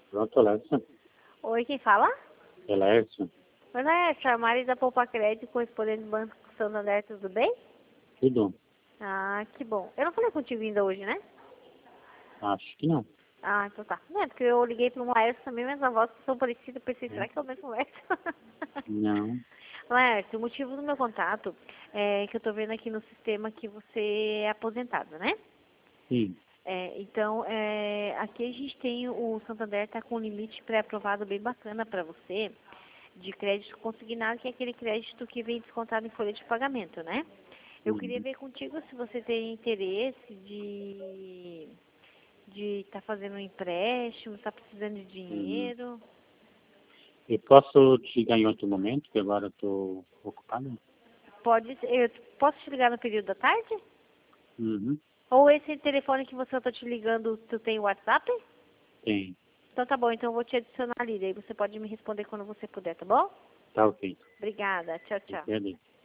Pronto, Lécio. Oi, quem fala? É Lécio. Oi, Lécio, a Mari da Poupa Crédito, correspondente do Banco Santander, tudo bem? Tudo? Ah, que bom. Eu não falei contigo ainda hoje, né? Acho que não. Ah, então tá. Não, porque eu liguei para um Laércio também, mas a voz são parecidas. Pensei, É? será que é o mesmo Laércio? Não. Laércio, o motivo do meu contato é que eu tô vendo aqui no sistema que você é aposentado, né? Sim. Então, aqui a gente tem, o Santander está com um limite pré-aprovado bem bacana para você, de crédito consignado, que é aquele crédito que vem descontado em folha de pagamento, né? Eu queria Uhum. ver contigo se você tem interesse de estar fazendo um empréstimo, está precisando de Uhum. dinheiro. Eu posso te ligar em outro momento, que agora eu estou ocupado? Eu posso te ligar no período da tarde? Uhum. Ou esse telefone que eu tô te ligando, tu tem WhatsApp? Tem. Então tá bom, então eu vou te adicionar ali, daí você pode me responder quando você puder, tá bom? Tá ok. Obrigada, tchau, Eu tchau. quero.